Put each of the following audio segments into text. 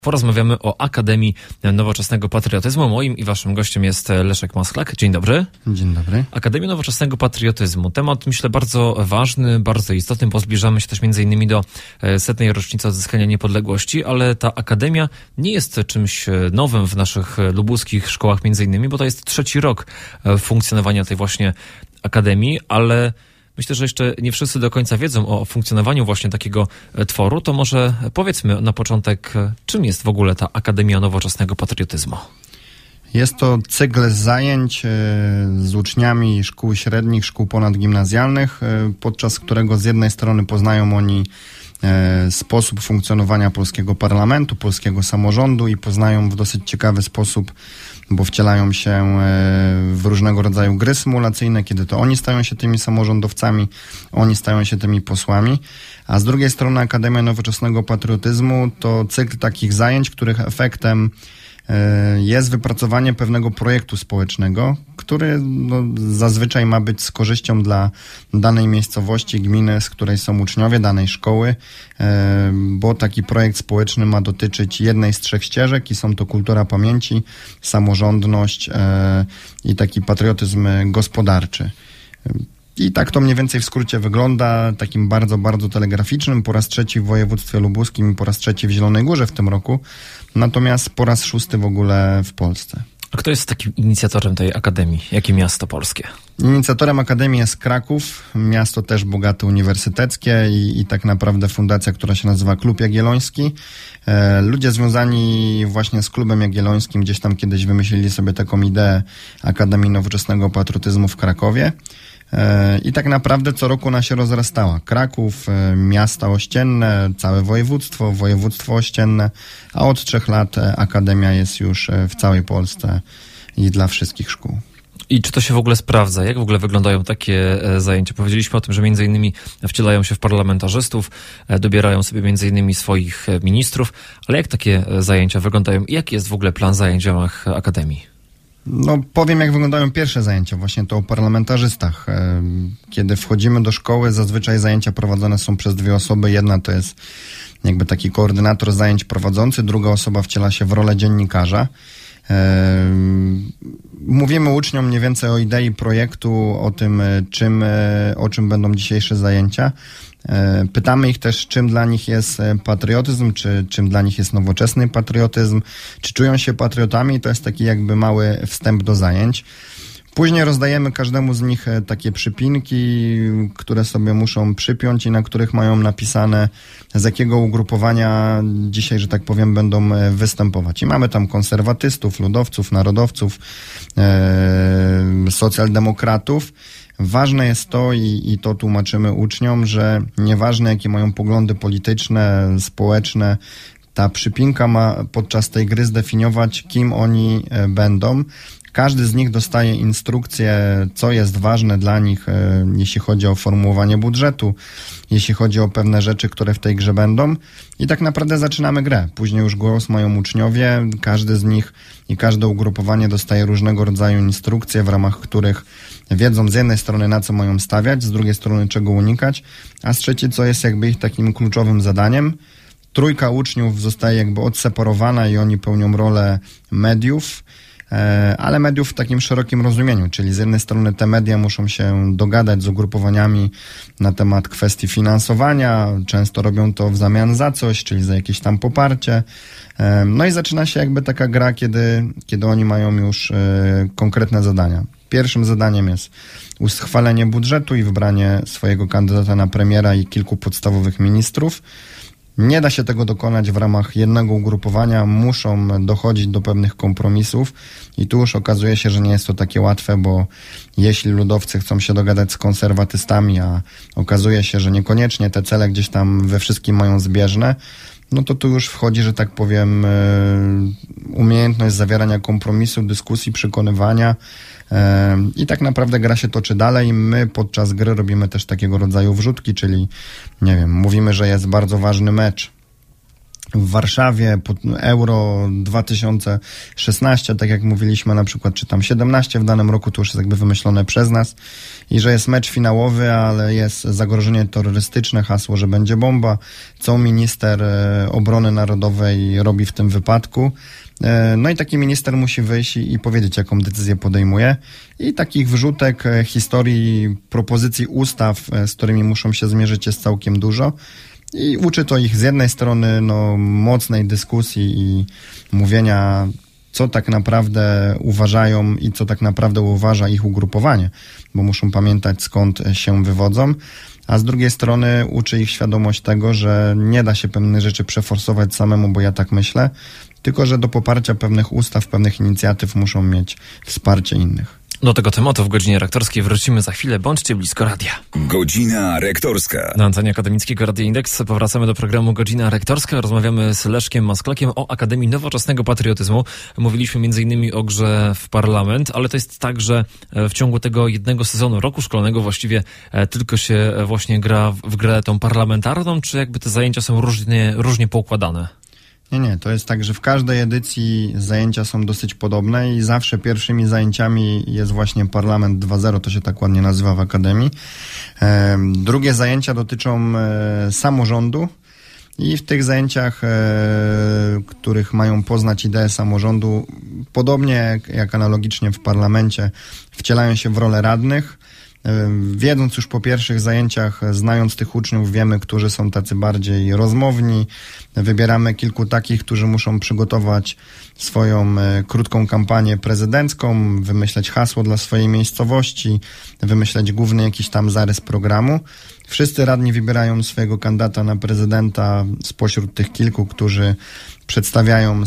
Porozmawiamy o Akademii Nowoczesnego Patriotyzmu. Moim i waszym gościem jest Leszek Masklak. Dzień dobry. Dzień dobry. Akademia Nowoczesnego Patriotyzmu. Temat, myślę, bardzo ważny, bardzo istotny, bo zbliżamy się też między innymi do 100. rocznicy odzyskania niepodległości, ale ta Akademia nie jest czymś nowym w naszych lubuskich szkołach między innymi, bo to jest 3. rok funkcjonowania tej właśnie Akademii, ale myślę, że jeszcze nie wszyscy do końca wiedzą o funkcjonowaniu właśnie takiego tworu. To może powiedzmy na początek, czym jest w ogóle ta Akademia Nowoczesnego Patriotyzmu? Jest to cykl zajęć z uczniami szkół średnich, szkół ponadgimnazjalnych, podczas którego z jednej strony poznają oni sposób funkcjonowania polskiego parlamentu, polskiego samorządu i poznają w dosyć ciekawy sposób, bo wcielają się w różnego rodzaju gry symulacyjne, kiedy to oni stają się tymi samorządowcami, oni stają się tymi posłami, a z drugiej strony Akademia Nowoczesnego Patriotyzmu to cykl takich zajęć, których efektem jest wypracowanie pewnego projektu społecznego, który zazwyczaj ma być z korzyścią dla danej miejscowości, gminy, z której są uczniowie danej szkoły, bo taki projekt społeczny ma dotyczyć jednej z 3 ścieżek i są to kultura pamięci, samorządność i taki patriotyzm gospodarczy. I tak to mniej więcej w skrócie wygląda, takim bardzo, bardzo telegraficznym. Po raz 3 w województwie lubuskim i po raz 3 w Zielonej Górze w tym roku, natomiast po raz 6 w ogóle w Polsce. A kto jest takim inicjatorem tej Akademii? Jakie miasto polskie? Inicjatorem Akademii jest Kraków, miasto też bogate uniwersyteckie i tak naprawdę fundacja, która się nazywa Klub Jagielloński. Ludzie związani właśnie z Klubem Jagiellońskim gdzieś tam kiedyś wymyślili sobie taką ideę Akademii Nowoczesnego Patriotyzmu w Krakowie. I tak naprawdę co roku ona się rozrastała. Kraków, miasta ościenne, całe województwo ościenne, a od 3 lat Akademia jest już w całej Polsce i dla wszystkich szkół. I czy to się w ogóle sprawdza? Jak w ogóle wyglądają takie zajęcia? Powiedzieliśmy o tym, że między innymi wcielają się w parlamentarzystów, dobierają sobie między innymi swoich ministrów, ale jak takie zajęcia wyglądają? Jaki jest w ogóle plan zajęć w ramach Akademii? Powiem, jak wyglądają pierwsze zajęcia, właśnie to o parlamentarzystach. Kiedy wchodzimy do szkoły, zazwyczaj zajęcia prowadzone są przez 2 osoby. Jedna to jest jakby taki koordynator zajęć prowadzący, druga osoba wciela się w rolę dziennikarza. Mówimy uczniom mniej więcej o idei projektu, o tym, o czym będą dzisiejsze zajęcia. Pytamy ich też, czym dla nich jest patriotyzm, czym dla nich jest nowoczesny patriotyzm, czy czują się patriotami. To jest taki jakby mały wstęp do zajęć. Później rozdajemy każdemu z nich takie przypinki, które sobie muszą przypiąć i na których mają napisane, z jakiego ugrupowania dzisiaj, że tak powiem, będą występować. I mamy tam konserwatystów, ludowców, narodowców, socjaldemokratów. Ważne jest to i to tłumaczymy uczniom, że nieważne jakie mają poglądy polityczne, społeczne, ta przypinka ma podczas tej gry zdefiniować, kim oni będą. Każdy z nich dostaje instrukcję, co jest ważne dla nich, jeśli chodzi o formułowanie budżetu, jeśli chodzi o pewne rzeczy, które w tej grze będą. I tak naprawdę zaczynamy grę. Później już głos mają uczniowie, każdy z nich i każde ugrupowanie dostaje różnego rodzaju instrukcje, w ramach których wiedzą z jednej strony, na co mają stawiać, z drugiej strony, czego unikać, a z trzeciej, co jest jakby ich takim kluczowym zadaniem. 3 uczniów zostaje jakby odseparowana i oni pełnią rolę mediów, ale mediów w takim szerokim rozumieniu, czyli z jednej strony te media muszą się dogadać z ugrupowaniami na temat kwestii finansowania, często robią to w zamian za coś, czyli za jakieś tam poparcie. No i zaczyna się jakby taka gra, kiedy oni mają już konkretne zadania. Pierwszym zadaniem jest uchwalenie budżetu i wybranie swojego kandydata na premiera i kilku podstawowych ministrów. Nie da się tego dokonać w ramach jednego ugrupowania, muszą dochodzić do pewnych kompromisów i tu już okazuje się, że nie jest to takie łatwe, bo jeśli ludowcy chcą się dogadać z konserwatystami, a okazuje się, że niekoniecznie te cele gdzieś tam we wszystkim mają zbieżne, no to tu już wchodzi, że tak powiem, umiejętność zawierania kompromisu, dyskusji, przekonywania i tak naprawdę gra się toczy dalej. My podczas gry robimy też takiego rodzaju wrzutki, czyli nie wiem, mówimy, że jest bardzo ważny mecz w Warszawie, Euro 2016, tak jak mówiliśmy na przykład, czy tam 17 w danym roku, to już jest jakby wymyślone przez nas i że jest mecz finałowy, ale jest zagrożenie terrorystyczne, hasło, że będzie bomba, co minister obrony narodowej robi w tym wypadku. No i taki minister musi wyjść i powiedzieć, jaką decyzję podejmuje. I takich wrzutek, historii, propozycji ustaw, z którymi muszą się zmierzyć, jest całkiem dużo. I uczy to ich z jednej strony mocnej dyskusji i mówienia, co tak naprawdę uważają i co tak naprawdę uważa ich ugrupowanie, bo muszą pamiętać, skąd się wywodzą, a z drugiej strony uczy ich świadomość tego, że nie da się pewnych rzeczy przeforsować samemu, bo ja tak myślę, tylko że do poparcia pewnych ustaw, pewnych inicjatyw muszą mieć wsparcie innych. Do tego tematu w Godzinie Rektorskiej wrócimy za chwilę. Bądźcie blisko radia. Godzina Rektorska. Na antenie akademickiego Radia Indeks powracamy do programu Godzina Rektorska. Rozmawiamy z Leszkiem Masklakiem o Akademii Nowoczesnego Patriotyzmu. Mówiliśmy m.in. o grze w parlament, ale to jest tak, że w ciągu tego jednego sezonu, roku szkolnego właściwie tylko się właśnie gra w grę tą parlamentarną, czy jakby te zajęcia są różnie poukładane? Nie, to jest tak, że w każdej edycji zajęcia są dosyć podobne i zawsze pierwszymi zajęciami jest właśnie Parlament 2.0, to się tak ładnie nazywa w Akademii. Drugie zajęcia dotyczą samorządu i w tych zajęciach, których mają poznać ideę samorządu, podobnie jak analogicznie w parlamencie, wcielają się w rolę radnych. Wiedząc już po pierwszych zajęciach, znając tych uczniów, wiemy, którzy są tacy bardziej rozmowni. Wybieramy kilku takich, którzy muszą przygotować swoją krótką kampanię prezydencką, wymyśleć hasło dla swojej miejscowości, wymyśleć główny jakiś tam zarys programu. Wszyscy radni wybierają swojego kandydata na prezydenta spośród tych kilku, którzy przedstawiają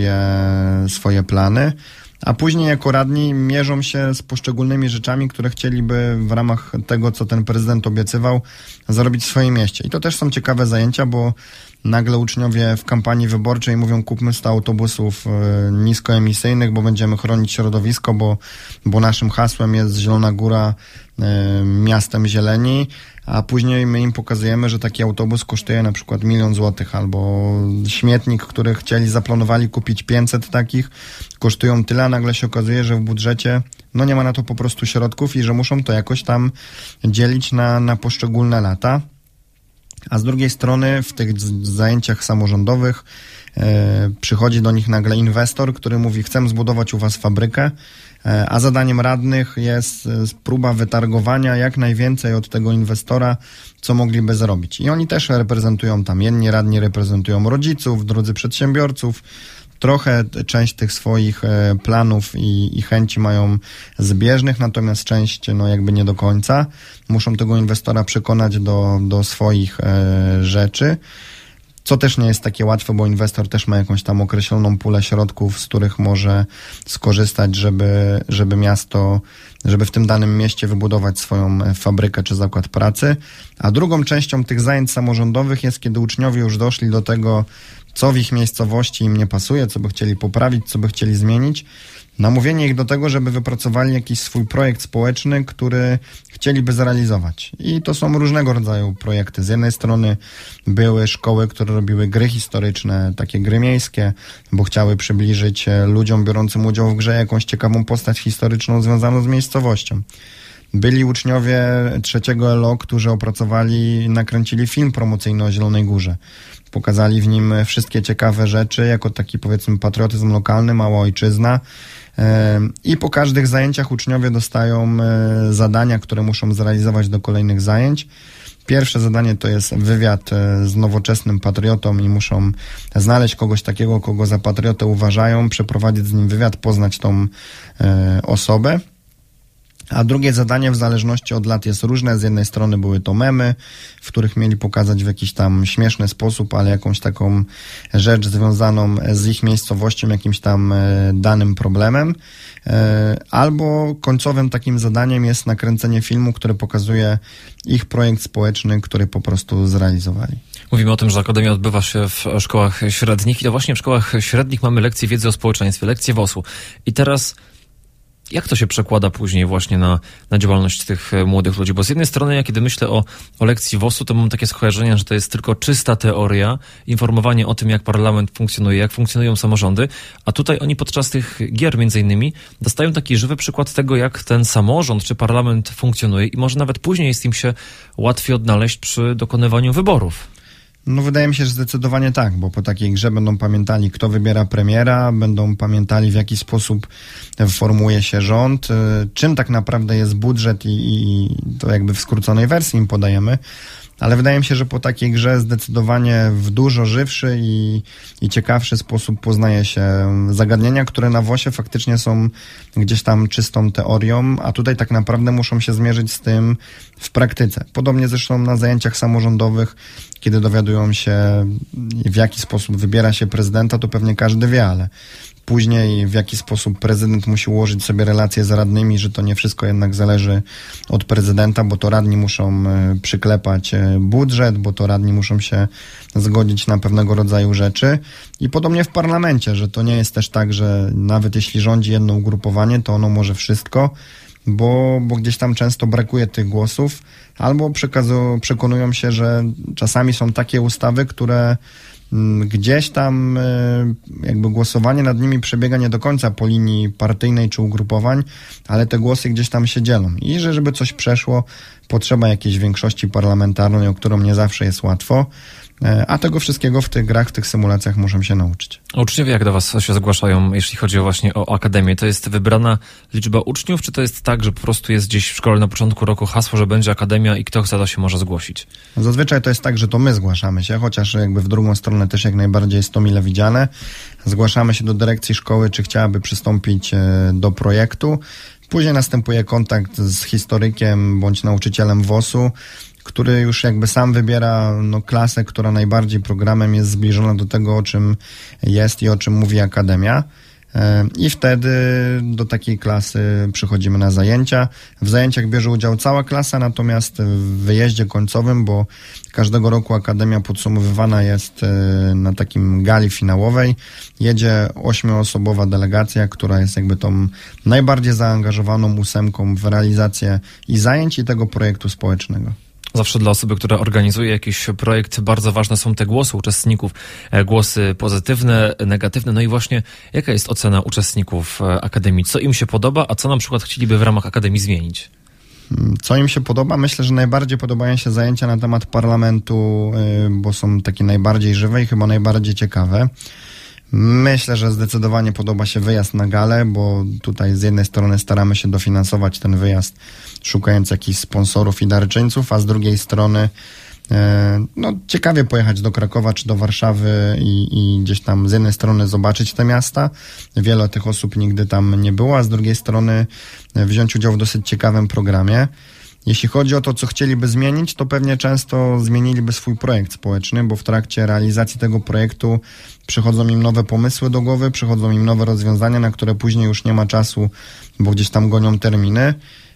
swoje plany. A później jako radni mierzą się z poszczególnymi rzeczami, które chcieliby w ramach tego, co ten prezydent obiecywał, zrobić w swoim mieście. I to też są ciekawe zajęcia, bo nagle uczniowie w kampanii wyborczej mówią, kupmy 100 autobusów niskoemisyjnych, bo będziemy chronić środowisko, bo naszym hasłem jest Zielona Góra miastem zieleni, a później my im pokazujemy, że taki autobus kosztuje na przykład 1 000 000 złotych, albo śmietnik, który zaplanowali kupić 500 takich, kosztują tyle, a nagle się okazuje, że w budżecie nie ma na to po prostu środków i że muszą to jakoś tam dzielić na poszczególne lata. A z drugiej strony w tych zajęciach samorządowych przychodzi do nich nagle inwestor, który mówi, chcę zbudować u was fabrykę, a zadaniem radnych jest próba wytargowania jak najwięcej od tego inwestora, co mogliby zrobić. I oni też reprezentują tam, jedni radni reprezentują rodziców, drudzy przedsiębiorców, trochę część tych swoich planów i chęci mają zbieżnych, natomiast część jakby nie do końca. Muszą tego inwestora przekonać do swoich rzeczy, co też nie jest takie łatwe, bo inwestor też ma jakąś tam określoną pulę środków, z których może skorzystać, żeby w tym danym mieście wybudować swoją fabrykę czy zakład pracy. A drugą częścią tych zajęć samorządowych jest, kiedy uczniowie już doszli do tego, co w ich miejscowości im nie pasuje, co by chcieli poprawić, co by chcieli zmienić. Namówienie ich do tego, żeby wypracowali jakiś swój projekt społeczny, który chcieliby zrealizować. I to są różnego rodzaju projekty. Z jednej strony były szkoły, które robiły gry historyczne, takie gry miejskie, bo chciały przybliżyć ludziom biorącym udział w grze jakąś ciekawą postać historyczną związaną z miejscowością. Byli uczniowie 3. LO, którzy nakręcili film promocyjny o Zielonej Górze. Pokazali w nim wszystkie ciekawe rzeczy, jako taki powiedzmy patriotyzm lokalny, mała ojczyzna. I po każdych zajęciach uczniowie dostają zadania, które muszą zrealizować do kolejnych zajęć. Pierwsze zadanie to jest wywiad z nowoczesnym patriotą i muszą znaleźć kogoś takiego, kogo za patriotę uważają, przeprowadzić z nim wywiad, poznać tą osobę. A drugie zadanie w zależności od lat jest różne. Z jednej strony były to memy, w których mieli pokazać w jakiś tam śmieszny sposób, ale jakąś taką rzecz związaną z ich miejscowością, jakimś tam danym problemem. Albo końcowym takim zadaniem jest nakręcenie filmu, który pokazuje ich projekt społeczny, który po prostu zrealizowali. Mówimy o tym, że Akademia odbywa się w szkołach średnich i to właśnie w szkołach średnich mamy lekcje wiedzy o społeczeństwie, lekcje WOS-u. I teraz Jak to się przekłada później właśnie na działalność tych młodych ludzi? Bo z jednej strony, ja kiedy myślę o lekcji WOS-u, to mam takie skojarzenia, że to jest tylko czysta teoria, informowanie o tym, jak parlament funkcjonuje, jak funkcjonują samorządy, a tutaj oni podczas tych gier między innymi dostają taki żywy przykład tego, jak ten samorząd czy parlament funkcjonuje i może nawet później jest im się łatwiej odnaleźć przy dokonywaniu wyborów. No wydaje mi się, że zdecydowanie tak, bo po takiej grze będą pamiętali, kto wybiera premiera, będą pamiętali, w jaki sposób formułuje się rząd, czym tak naprawdę jest budżet i to jakby w skróconej wersji im podajemy. Ale wydaje mi się, że po takiej grze zdecydowanie w dużo żywszy i ciekawszy sposób poznaje się zagadnienia, które na WOS-ie faktycznie są gdzieś tam czystą teorią, a tutaj tak naprawdę muszą się zmierzyć z tym w praktyce. Podobnie zresztą na zajęciach samorządowych, kiedy dowiadują się, w jaki sposób wybiera się prezydenta, to pewnie każdy wie, ale później w jaki sposób prezydent musi ułożyć sobie relacje z radnymi, że to nie wszystko jednak zależy od prezydenta, bo to radni muszą przyklepać budżet, bo to radni muszą się zgodzić na pewnego rodzaju rzeczy. I podobnie w parlamencie, że to nie jest też tak, że nawet jeśli rządzi jedno ugrupowanie, to ono może wszystko, bo gdzieś tam często brakuje tych głosów, albo przekonują się, że czasami są takie ustawy, które gdzieś tam jakby głosowanie nad nimi przebiega nie do końca po linii partyjnej czy ugrupowań, ale te głosy gdzieś tam się dzielą. I że żeby coś przeszło, potrzeba jakiejś większości parlamentarnej, o którą nie zawsze jest łatwo, a tego wszystkiego w tych grach, w tych symulacjach muszą się nauczyć. A uczniowie jak do was się zgłaszają, jeśli chodzi właśnie o akademię? To jest wybrana liczba uczniów, czy to jest tak, że po prostu jest gdzieś w szkole na początku roku hasło, że będzie akademia i kto chce, to się może zgłosić? Zazwyczaj to jest tak, że to my zgłaszamy się, chociaż jakby w drugą stronę też jak najbardziej jest to mile widziane. Zgłaszamy się do dyrekcji szkoły, czy chciałaby przystąpić do projektu. Później następuje kontakt z historykiem bądź nauczycielem WOS-u, który już jakby sam wybiera klasę, która najbardziej programem jest zbliżona do tego, o czym jest i o czym mówi akademia. I wtedy do takiej klasy przychodzimy na zajęcia. W zajęciach bierze udział cała klasa, natomiast w wyjeździe końcowym, bo każdego roku akademia podsumowywana jest na takim gali finałowej, jedzie 8-osobowa delegacja, która jest jakby tą najbardziej zaangażowaną 8 w realizację i zajęć, i tego projektu społecznego. Zawsze dla osoby, która organizuje jakiś projekt, bardzo ważne są te głosy uczestników, głosy pozytywne, negatywne. No i właśnie jaka jest ocena uczestników Akademii? Co im się podoba, a co na przykład chcieliby w ramach Akademii zmienić? Co im się podoba? Myślę, że najbardziej podobają się zajęcia na temat parlamentu, bo są takie najbardziej żywe i chyba najbardziej ciekawe. Myślę, że zdecydowanie podoba się wyjazd na galę, bo tutaj z jednej strony staramy się dofinansować ten wyjazd, szukając jakichś sponsorów i darczyńców, a z drugiej strony ciekawie pojechać do Krakowa czy do Warszawy i gdzieś tam z jednej strony zobaczyć te miasta. Wiele tych osób nigdy tam nie było, a z drugiej strony wziąć udział w dosyć ciekawym programie. Jeśli chodzi o to, co chcieliby zmienić, to pewnie często zmieniliby swój projekt społeczny, bo w trakcie realizacji tego projektu przychodzą im nowe pomysły do głowy, przychodzą im nowe rozwiązania, na które później już nie ma czasu, bo gdzieś tam gonią terminy.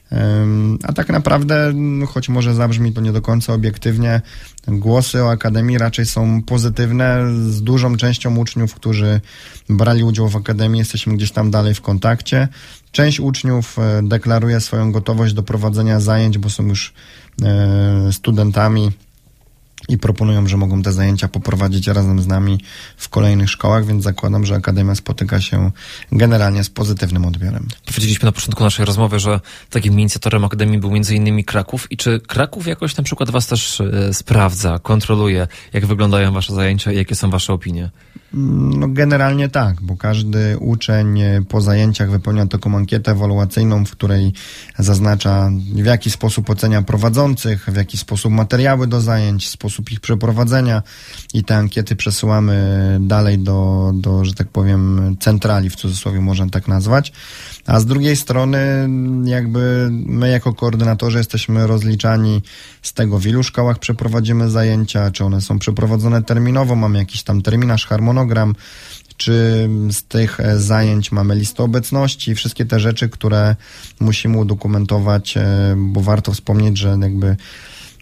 A tak naprawdę, choć może zabrzmi to nie do końca obiektywnie, głosy o Akademii raczej są pozytywne. Z dużą częścią uczniów, którzy brali udział w Akademii, jesteśmy gdzieś tam dalej w kontakcie. Część uczniów deklaruje swoją gotowość do prowadzenia zajęć, bo są już studentami i proponują, że mogą te zajęcia poprowadzić razem z nami w kolejnych szkołach, więc zakładam, że Akademia spotyka się generalnie z pozytywnym odbiorem. Powiedzieliśmy na początku naszej rozmowy, że takim inicjatorem Akademii był m.in. Kraków. I czy Kraków jakoś na przykład was też sprawdza, kontroluje, jak wyglądają wasze zajęcia i jakie są wasze opinie? Generalnie tak, bo każdy uczeń po zajęciach wypełnia taką ankietę ewaluacyjną, w której zaznacza, w jaki sposób ocenia prowadzących, w jaki sposób materiały do zajęć, sposób ich przeprowadzenia, i te ankiety przesyłamy dalej do, że tak powiem, centrali, w cudzysłowie można tak nazwać. A z drugiej strony jakby my jako koordynatorzy jesteśmy rozliczani z tego, w ilu szkołach przeprowadzimy zajęcia, czy one są przeprowadzone terminowo, mamy jakiś tam terminarz, harmonogram, czy z tych zajęć mamy listę obecności, wszystkie te rzeczy, które musimy udokumentować, bo warto wspomnieć, że jakby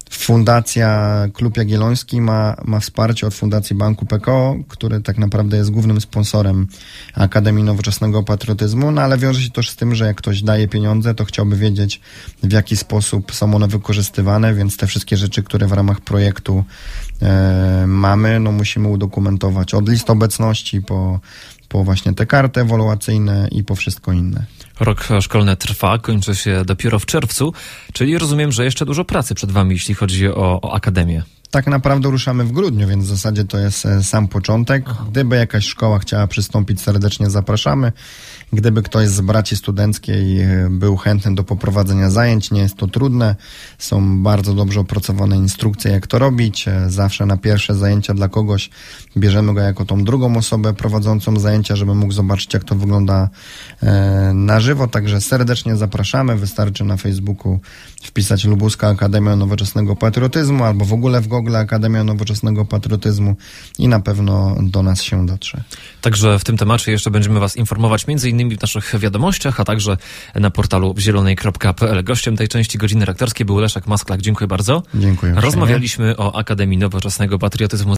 Fundacja Klub Jagielloński ma wsparcie od Fundacji Banku PKO, który tak naprawdę jest głównym sponsorem Akademii Nowoczesnego Patriotyzmu, no ale wiąże się też z tym, że jak ktoś daje pieniądze, to chciałby wiedzieć, w jaki sposób są one wykorzystywane, więc te wszystkie rzeczy, które w ramach projektu mamy, no musimy udokumentować od list obecności po właśnie te karty ewaluacyjne i po wszystko inne. Rok szkolny trwa, kończy się dopiero w czerwcu, czyli rozumiem, że jeszcze dużo pracy przed wami, jeśli chodzi o Akademię. Tak naprawdę ruszamy w grudniu, więc w zasadzie to jest sam początek. Gdyby jakaś szkoła chciała przystąpić, serdecznie zapraszamy. Gdyby ktoś z braci studenckiej był chętny do poprowadzenia zajęć, nie jest to trudne. Są bardzo dobrze opracowane instrukcje, jak to robić. Zawsze na pierwsze zajęcia dla kogoś bierzemy go jako tą drugą osobę prowadzącą zajęcia, żeby mógł zobaczyć, jak to wygląda na żywo. Także serdecznie zapraszamy. Wystarczy na Facebooku wpisać Lubuska Akademia Nowoczesnego Patriotyzmu albo w ogóle w Google Akademia Nowoczesnego Patriotyzmu i na pewno do nas się dotrze. Także w tym temacie jeszcze będziemy was informować między innymi w naszych wiadomościach, a także na portalu wzielonej.pl. Gościem tej części Godziny Rektorskiej był Leszek Masklak. Dziękuję bardzo. Dziękuję. Rozmawialiśmy o Akademii Nowoczesnego Patriotyzmu.